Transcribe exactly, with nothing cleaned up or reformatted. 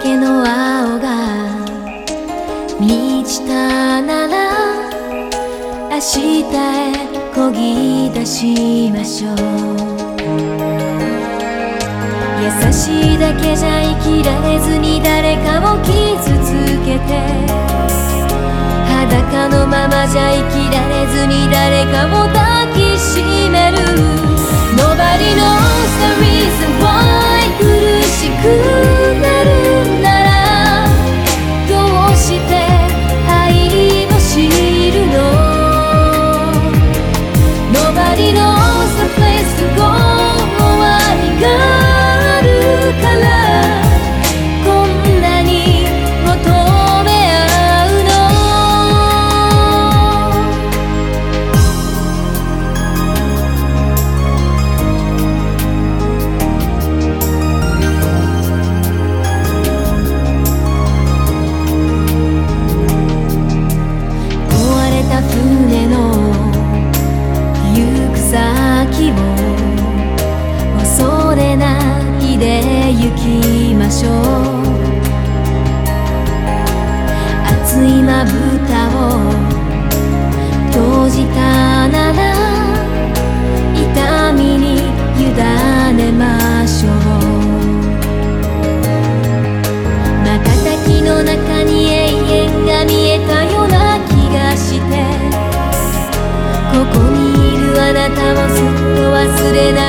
けの青が満ちたなら明日へ漕ぎ出しましょう。優しいだけじゃ生きられずに誰かを傷つけて、裸のままじゃ生きられずに誰かを抱きしめる。 Nobody knows the reason why 苦しくなるならどうして愛を知るの？ Nobody knows the place to go 終わりがあるからこんなに求め合うの。壊れた船の行く先を恐れないで行きましょう。熱いまぶたを閉じたなら痛みに委ねましょう。瞬きの中に永遠が見えたような気がして、ここにいるあなたをずっと忘れない